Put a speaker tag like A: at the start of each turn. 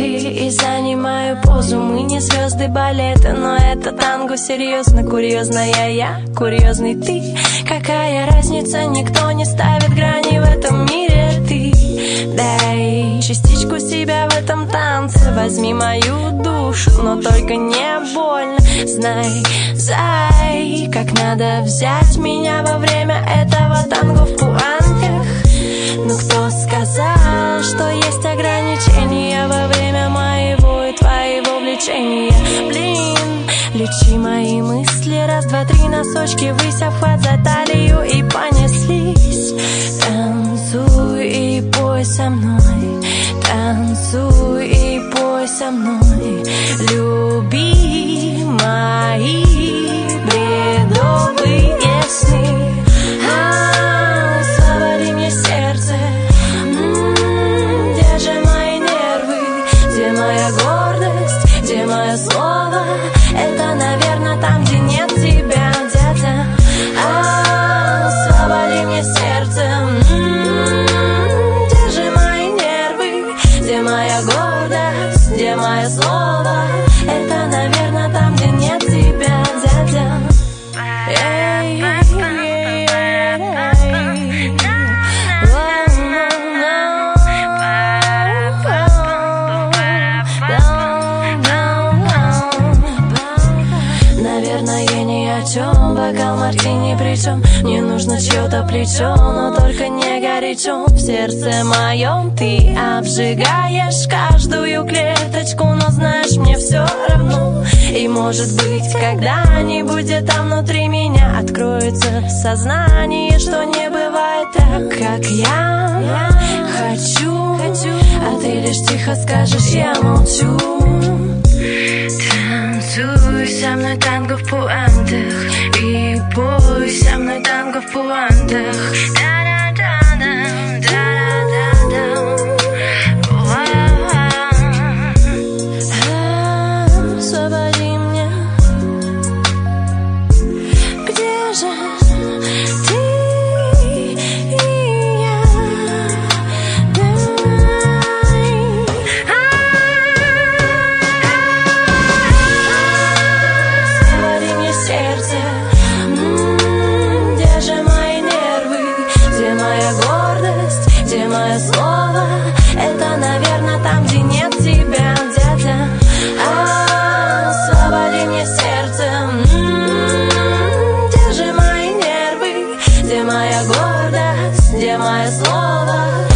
A: ты и занимаю позу. Мы не звезды балета, но это танго серьезно. Курьезная я, курьезный ты. Какая разница, никто не ставит грани в этом мире. Ты дай частичку себя в этом танце. Возьми мою душу, но только не больно. Знай, зай, как надо взять меня во время этого танго в пуантах. Но кто сказал, что есть ограничения во время моего и твоего влечения? Блин, лечи мои мысли, раз, два, три, носочки ввысь, обхват за талию и понеслись. Танцуй и пой со мной, танцуй и пой со мной. Люби мои бредовые сны. Освободи мне сердце, где же мои нервы, где моя гордость, где мое слово? Это, наверное, там, где нет тебя, дядя. Освободи мне сердце, где же мои нервы, где моя гордость, где мое слово? Это, наверное, там, где нет тебя, дядя. Наверное, я ни о чем, бокал мартини причем. Мне нужно чье-то плечо, но только не горячо. В сердце моем ты обжигаешь каждую клеточку, но знаешь, мне все равно. И может быть, когда-нибудь где-то внутри меня откроется сознание, что не бывает так, как я хочу. А ты лишь тихо скажешь, я молчу. Танцуй со мной танго в пуантах и пой со мной танго в пуантах. Освободи меня. Где же ты и я? Освободи мне сердце, где же мои нервы, где моя гордость, где мое слово? Это, наверное, там, где нет тебя, дядя. Освободи мне сердце, где же мои нервы, где моя гордость, где мое слово?